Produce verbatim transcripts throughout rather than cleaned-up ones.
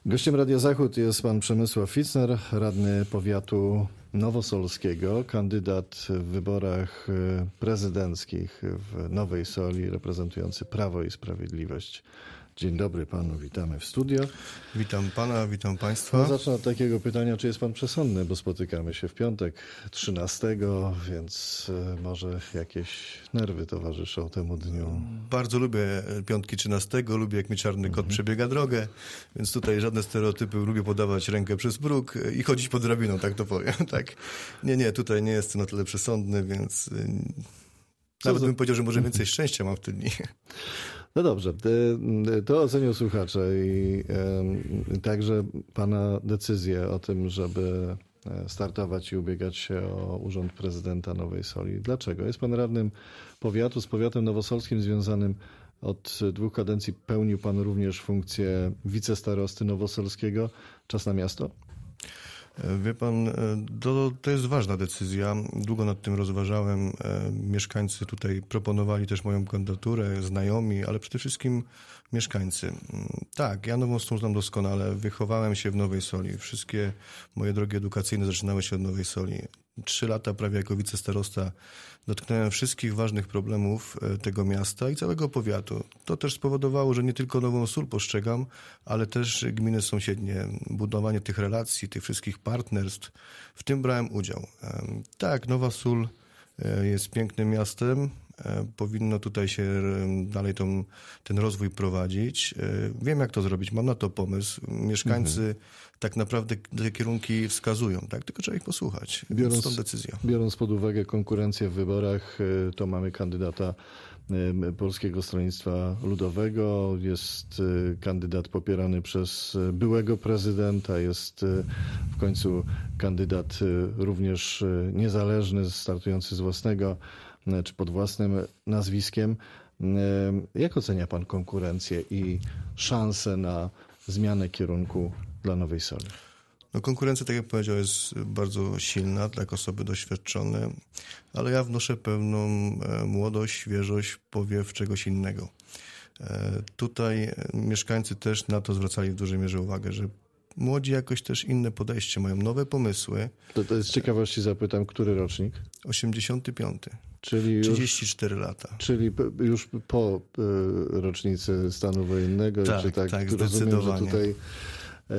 Gościem Radia Zachód jest pan Przemysław Fitzner, radny powiatu nowosolskiego, kandydat w wyborach prezydenckich w Nowej Soli, reprezentujący Prawo i Sprawiedliwość. Dzień dobry panu, witamy w studio. Witam pana, witam państwa. No, zacznę od takiego pytania, czy jest pan przesądny, bo spotykamy się w piątek trzynastego, więc może jakieś nerwy towarzyszą temu dniu. Bardzo lubię piątki trzynastego, lubię jak mi czarny kot mhm. przebiega drogę, więc tutaj żadne stereotypy, lubię podawać rękę przez próg i chodzić pod drabiną, tak to powiem. Tak. Nie, nie, tutaj nie jestem na tyle przesądny, więc Co nawet za... bym powiedział, że może więcej szczęścia mam w tym dni. No dobrze, to ocenią słuchacze i e, także pana decyzję o tym, żeby startować i ubiegać się o urząd prezydenta Nowej Soli. Dlaczego? Jest pan radnym powiatu, z powiatem nowosolskim związanym od dwóch kadencji. Pełnił pan również funkcję wicestarosty nowosolskiego. Czas na miasto? Wie pan, to, to jest ważna decyzja. Długo nad tym rozważałem. Mieszkańcy tutaj proponowali też moją kandydaturę, znajomi, ale przede wszystkim mieszkańcy. Tak, ja Nową Solę znam doskonale. Wychowałem się w Nowej Soli. Wszystkie moje drogi edukacyjne zaczynały się od Nowej Soli. Trzy lata prawie jako wicestarosta dotknąłem wszystkich ważnych problemów tego miasta i całego powiatu. To też spowodowało, że nie tylko Nową Sól postrzegam, ale też gminy sąsiednie. Budowanie tych relacji, tych wszystkich partnerstw, w tym brałem udział. Tak, Nowa Sól jest pięknym miastem. Powinno tutaj się dalej tą, ten rozwój prowadzić. Wiem, jak to zrobić, mam na to pomysł. Mieszkańcy mhm. tak naprawdę te kierunki wskazują, tak? Tylko trzeba ich posłuchać. Biorąc, Stąd decyzja. Biorąc pod uwagę konkurencję w wyborach, to mamy kandydata Polskiego Stronnictwa Ludowego, jest kandydat popierany przez byłego prezydenta, jest w końcu kandydat również niezależny, startujący z własnego czy pod własnym nazwiskiem. Jak ocenia pan konkurencję i szansę na zmianę kierunku dla Nowej Soli? No, konkurencja, tak jak powiedział, jest bardzo silna, tak osoby doświadczone, ale ja wnoszę pewną młodość, świeżość, powiew czegoś innego. Tutaj mieszkańcy też na to zwracali w dużej mierze uwagę, że młodzi jakoś też inne podejście, mają nowe pomysły. To, to jest z ciekawości zapytam, który rocznik? osiemdziesiąty piąty. Czyli już, trzydzieści cztery lata. Czyli już po y, rocznicy stanu wojennego. Tak, czy tak, tak, rozumiem, zdecydowanie. Że tutaj, y,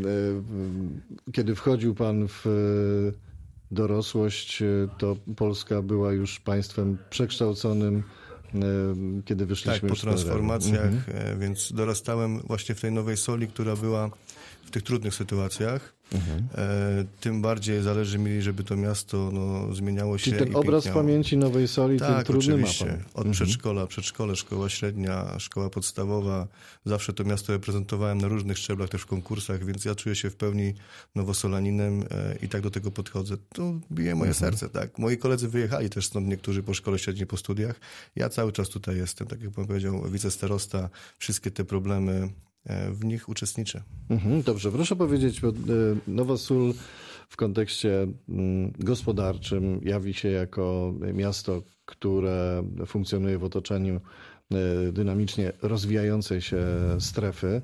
y, kiedy wchodził pan w y, dorosłość, to Polska była już państwem przekształconym, y, kiedy wyszliśmy Tak, po transformacjach, mhm. więc dorastałem właśnie w tej Nowej Soli, która była w tych trudnych sytuacjach. Mhm. E, tym bardziej zależy mi, żeby to miasto no, zmieniało się. Czyli ten i obraz piękniało. Pamięci Nowej Soli, tak, ten trudny oczywiście. ma pan. Od mhm. przedszkola, przedszkole, szkoła średnia, szkoła podstawowa. Zawsze to miasto reprezentowałem na różnych szczeblach, też w konkursach, więc ja czuję się w pełni nowosolaninem e, i tak do tego podchodzę. To bije moje mhm. serce, tak. Moi koledzy wyjechali też stąd, niektórzy po szkole średniej, po studiach. Ja cały czas tutaj jestem, tak jak pan powiedział, wicestarosta, wszystkie te problemy w nich uczestniczę. Mhm, dobrze, proszę powiedzieć, bo Nowa Sól w kontekście gospodarczym jawi się jako miasto, które funkcjonuje w otoczeniu dynamicznie rozwijającej się strefy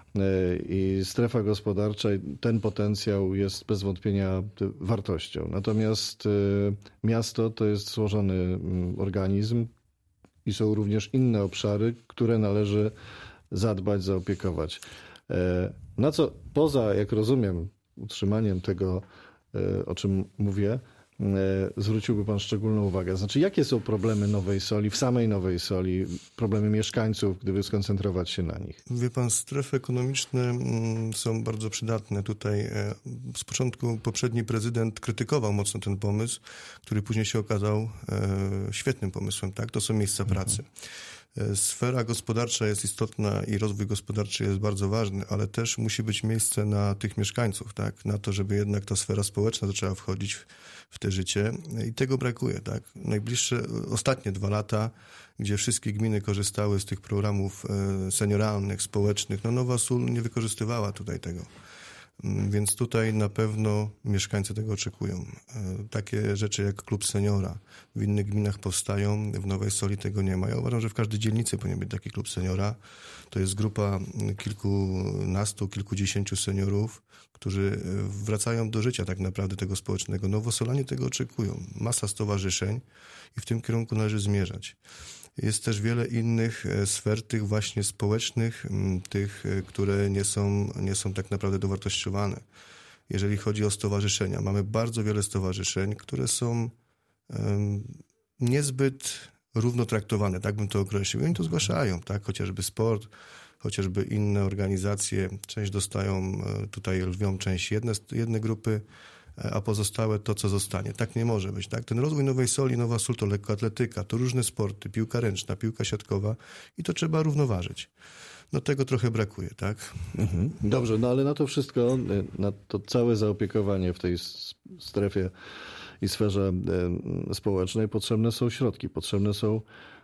i strefa gospodarcza, ten potencjał jest bez wątpienia wartością. Natomiast miasto to jest złożony organizm i są również inne obszary, które należy zadbać, zaopiekować. Na co poza, jak rozumiem, utrzymaniem tego, o czym mówię, zwróciłby pan szczególną uwagę? Znaczy, jakie są problemy Nowej Soli, w samej Nowej Soli, problemy mieszkańców, gdyby skoncentrować się na nich? Wie pan, strefy ekonomiczne są bardzo przydatne. Tutaj z początku poprzedni prezydent krytykował mocno ten pomysł, który później się okazał świetnym pomysłem. Tak? To są miejsca mhm. pracy. Sfera gospodarcza jest istotna i rozwój gospodarczy jest bardzo ważny, ale też musi być miejsce na tych mieszkańców, tak? Na to, żeby jednak ta sfera społeczna zaczęła wchodzić w, w te życie i tego brakuje, tak? Najbliższe, ostatnie dwa lata, gdzie wszystkie gminy korzystały z tych programów senioralnych, społecznych, no Nowa Sól nie wykorzystywała tutaj tego. Więc tutaj na pewno mieszkańcy tego oczekują. Takie rzeczy jak klub seniora w innych gminach powstają, w Nowej Soli tego nie ma. Ja uważam, że w każdej dzielnicy powinien być taki klub seniora. To jest grupa kilkunastu, kilkudziesięciu seniorów, którzy wracają do życia tak naprawdę tego społecznego. Nowosolanie tego oczekują. Masa stowarzyszeń i w tym kierunku należy zmierzać. Jest też wiele innych sfer, tych właśnie społecznych, tych, które nie są, nie są tak naprawdę dowartościowane. Jeżeli chodzi o stowarzyszenia, mamy bardzo wiele stowarzyszeń, które są um, niezbyt równo traktowane, tak bym to określił. I oni to zgłaszają, tak? Chociażby sport, chociażby inne organizacje. Część dostają tutaj lwią część jedne, jedne grupy, a pozostałe to, co zostanie. Tak nie może być. Tak? Ten rozwój Nowej Soli, Nowa Sól to lekkoatletyka, to różne sporty, piłka ręczna, piłka siatkowa i to trzeba równoważyć. No tego trochę brakuje, tak? Mhm. Dobrze, no ale na to wszystko, na to całe zaopiekowanie w tej strefie i sferze społecznej potrzebne są środki, potrzebne są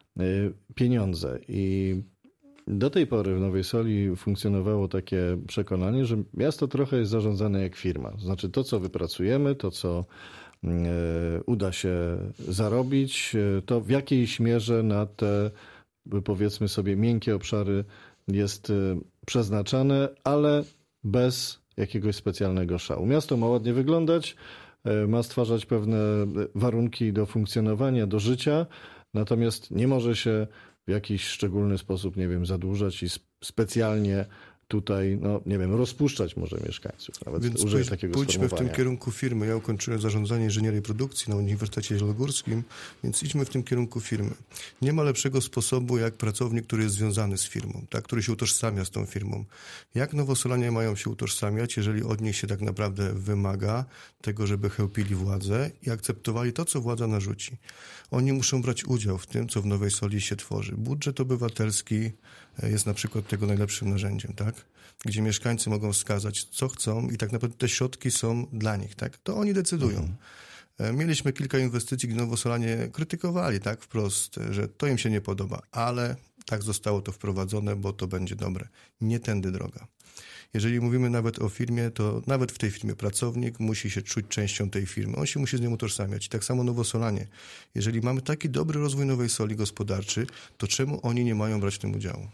pieniądze i do tej pory w Nowej Soli funkcjonowało takie przekonanie, że miasto trochę jest zarządzane jak firma. Znaczy to, co wypracujemy, to, co y, uda się zarobić, to w jakiejś mierze na te, powiedzmy sobie, miękkie obszary jest y, przeznaczane, ale bez jakiegoś specjalnego szału. Miasto ma ładnie wyglądać, y, ma stwarzać pewne warunki do funkcjonowania, do życia, natomiast nie może się w jakiś szczególny sposób, nie wiem, zadłużać i specjalnie tutaj, no nie wiem, rozpuszczać może mieszkańców. Nawet Więc użyję pójdź, takiego pójdźmy w sformułowania. tym kierunku firmy. Ja ukończyłem zarządzanie inżynierii produkcji na Uniwersytecie Zielonogórskim, więc idźmy w tym kierunku firmy. Nie ma lepszego sposobu jak pracownik, który jest związany z firmą, tak, który się utożsamia z tą firmą. Jak Nowosolanie mają się utożsamiać, jeżeli od nich się tak naprawdę wymaga tego, żeby chełpili władzę i akceptowali to, co władza narzuci. Oni muszą brać udział w tym, co w Nowej Soli się tworzy. Budżet obywatelski jest na przykład tego najlepszym narzędziem, tak? Gdzie mieszkańcy mogą wskazać, co chcą i tak naprawdę te środki są dla nich, tak? To oni decydują. Mhm. Mieliśmy kilka inwestycji, gdzie Nowosolanie krytykowali, tak, wprost, że to im się nie podoba, ale tak zostało to wprowadzone, bo to będzie dobre. Nie tędy droga. Jeżeli mówimy nawet o firmie, to nawet w tej firmie pracownik musi się czuć częścią tej firmy. On się musi z nią utożsamiać. I tak samo Nowosolanie. Jeżeli mamy taki dobry rozwój Nowej Soli gospodarczy, to czemu oni nie mają brać w tym udziału?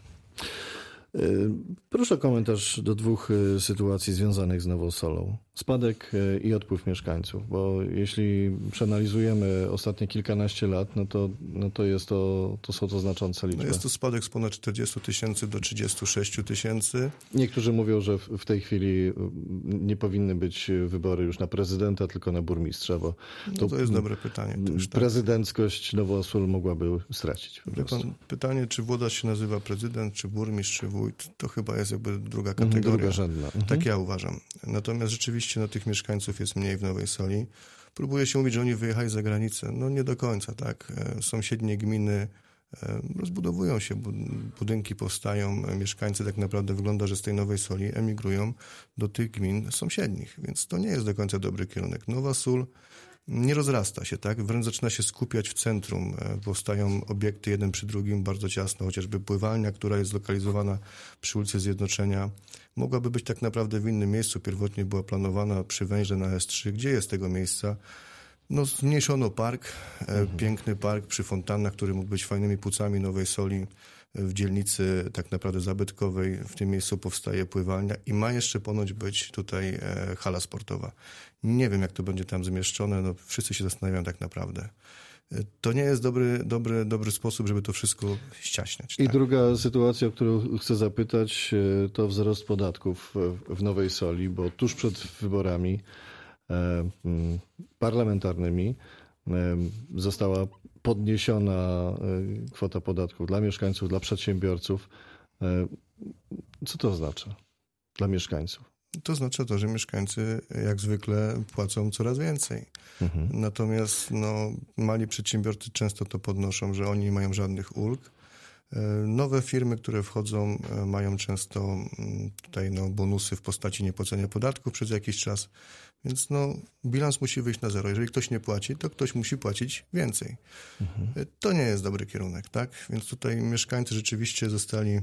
Proszę o komentarz do dwóch sytuacji związanych z Nową Solą. Spadek i odpływ mieszkańców, bo jeśli przeanalizujemy ostatnie kilkanaście lat, no to, no to, jest to, to są to znaczące liczby. No jest to spadek z ponad czterdziestu tysięcy do trzydziestu sześciu tysięcy. Niektórzy mówią, że w tej chwili nie powinny być wybory już na prezydenta, tylko na burmistrza, bo no to, to jest dobre pytanie. Też, tak. Prezydenckość Nowa Sól mogłaby stracić. Wie pan, pytanie, czy włodarz się nazywa prezydent, czy burmistrz, czy wójt, to chyba jest jakby druga kategoria. Drugorzędna. Mhm. Tak ja uważam. Natomiast rzeczywiście no, tych mieszkańców jest mniej w Nowej Soli. Próbuje się mówić, że oni wyjechali za granicę. No nie do końca, tak. Sąsiednie gminy rozbudowują się, budynki powstają, mieszkańcy tak naprawdę wygląda, że z tej Nowej Soli emigrują do tych gmin sąsiednich, więc to nie jest do końca dobry kierunek. Nowa Sól nie rozrasta się, tak? Wręcz zaczyna się skupiać w centrum. Powstają obiekty jeden przy drugim bardzo ciasno, chociażby pływalnia, która jest zlokalizowana przy ulicy Zjednoczenia, mogłaby być tak naprawdę w innym miejscu. Pierwotnie była planowana przy węźle na S trzy. Gdzie jest tego miejsca? No, zmniejszono park, mhm. piękny park przy fontannach, który mógł być fajnymi płucami Nowej Soli. W dzielnicy tak naprawdę zabytkowej w tym miejscu powstaje pływalnia i ma jeszcze ponoć być tutaj hala sportowa. Nie wiem, jak to będzie tam zmieszczone, no wszyscy się zastanawiają tak naprawdę. To nie jest dobry, dobry, dobry sposób, żeby to wszystko ściaśniać. I tak? druga sytuacja, o którą chcę zapytać, to wzrost podatków w Nowej Soli, bo tuż przed wyborami parlamentarnymi została podniesiona kwota podatków dla mieszkańców, dla przedsiębiorców. Co to oznacza dla mieszkańców? To oznacza to, że mieszkańcy jak zwykle płacą coraz więcej. Mhm. Natomiast no, mali przedsiębiorcy często to podnoszą, że oni nie mają żadnych ulg. Nowe firmy, które wchodzą, mają często tutaj no, bonusy w postaci niepłacenia podatków przez jakiś czas, więc no, bilans musi wyjść na zero. Jeżeli ktoś nie płaci, to ktoś musi płacić więcej. Mhm. To nie jest dobry kierunek, tak? Więc tutaj mieszkańcy rzeczywiście zostali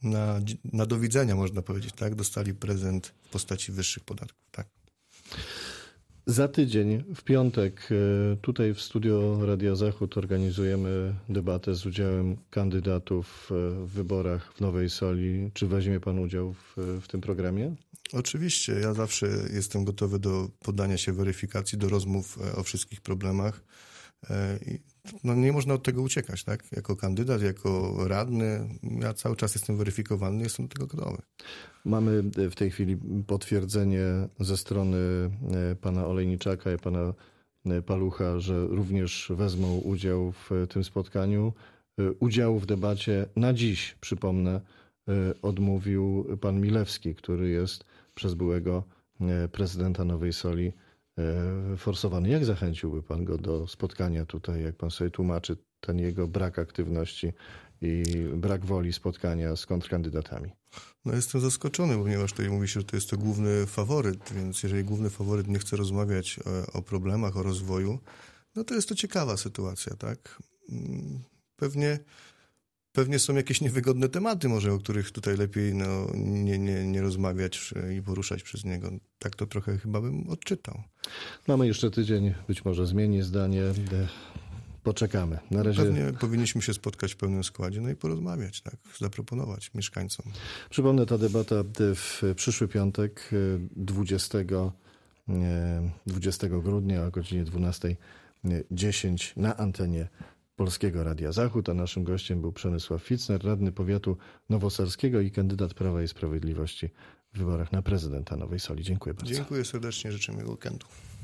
na, na do widzenia, można powiedzieć, tak? Dostali prezent w postaci wyższych podatków, tak. Za tydzień, w piątek, tutaj w studio Radia Zachód organizujemy debatę z udziałem kandydatów w wyborach w Nowej Soli. Czy weźmie pan udział w, w tym programie? Oczywiście, ja zawsze jestem gotowy do poddania się weryfikacji, do rozmów o wszystkich problemach. No nie można od tego uciekać, tak? Jako kandydat, jako radny, ja cały czas jestem weryfikowany, jestem do tego gotowy. Mamy w tej chwili potwierdzenie ze strony pana Olejniczaka i pana Palucha, że również wezmą udział w tym spotkaniu. Udziału w debacie na dziś, przypomnę, odmówił pan Milewski, który jest przez byłego prezydenta Nowej Soli forsowany. Jak zachęciłby pan go do spotkania tutaj, jak pan sobie tłumaczy ten jego brak aktywności i brak woli spotkania z kontrkandydatami? No jestem zaskoczony, ponieważ tutaj mówi się, że to jest to główny faworyt, więc jeżeli główny faworyt nie chce rozmawiać o, o problemach, o rozwoju, no to jest to ciekawa sytuacja, tak? Pewnie, pewnie są jakieś niewygodne tematy może, o których tutaj lepiej no, nie, nie, nie rozmawiać i poruszać przez niego. Tak to trochę chyba bym odczytał. Mamy jeszcze tydzień, być może zmieni zdanie. Poczekamy. Na razie... Pewnie powinniśmy się spotkać w pełnym składzie, no i porozmawiać, tak, zaproponować mieszkańcom. Przypomnę, ta debata w przyszły piątek, dwudziestego grudnia o godzinie dwunasta dziesięć na antenie Polskiego Radia Zachód, a naszym gościem był Przemysław Fitzner, radny powiatu nowoselskiego i kandydat Prawa i Sprawiedliwości w wyborach na prezydenta Nowej Soli. Dziękuję bardzo. Dziękuję serdecznie, życzę miłego weekendu.